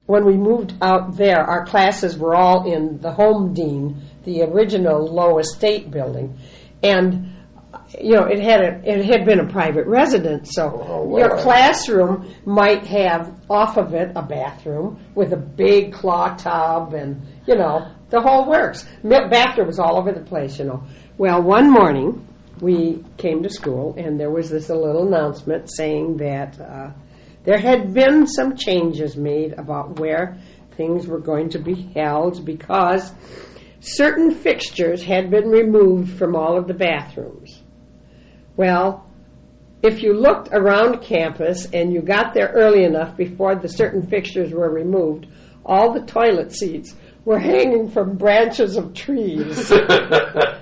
when we moved out there, our classes were all in the Home Dean, the original Low Estate building, and it had been a private residence, so your classroom might have off of it a bathroom with a big claw tub and the whole works. Bathroom was all over the place, Well, one morning we came to school and there was this little announcement saying that there had been some changes made about where things were going to be held because certain fixtures had been removed from all of the bathrooms. Well, if you looked around campus and you got there early enough before the certain fixtures were removed, all the toilet seats were hanging from branches of trees.